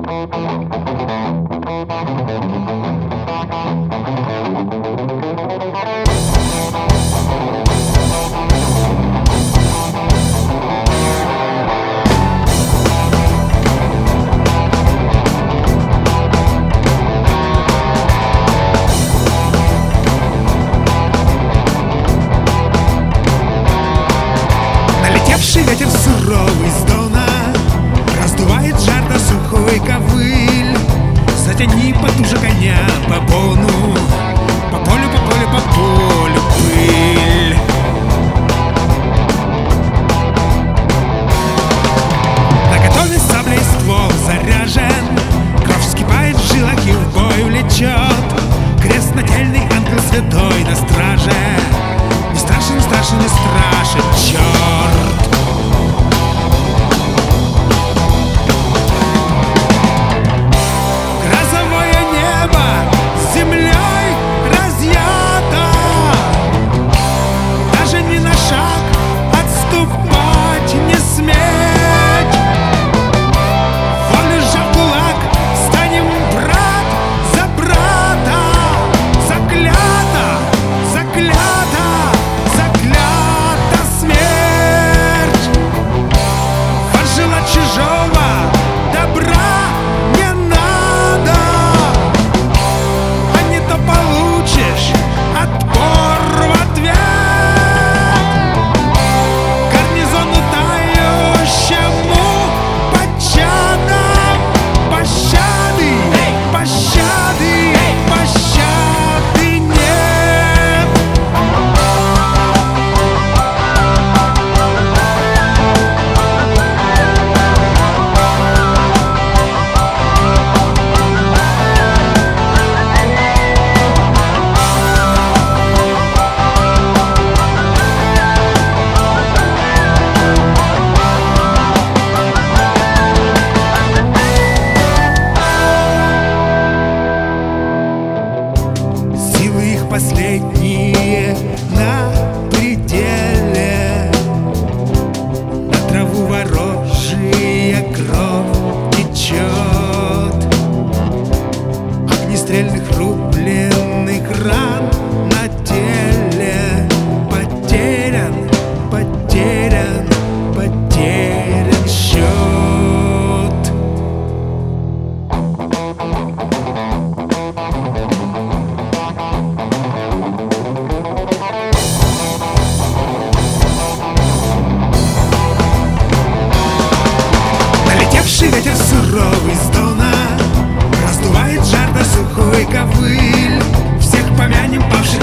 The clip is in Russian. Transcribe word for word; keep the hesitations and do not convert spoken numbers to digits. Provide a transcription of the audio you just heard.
Налетевший ветер суровый с дона раздувает жар да сухой ковыль. Затяни потуже коня по бону, по полю, по полю, по полю пыль. Наготове сабля и ствол заряжен, кровь вскипает в жилах и в бой влечет. Крест нательный, ангел святой на страже. Не страшен, не страшен, не страшен черт. Последние на пределе, на траву ворожья кровь течет. Огнестрельных рубленных ран на теле. Потерян, потерян, потерян счет. Ветер суровый с дона раздувает жар да сухой ковыль. Всех помянем павших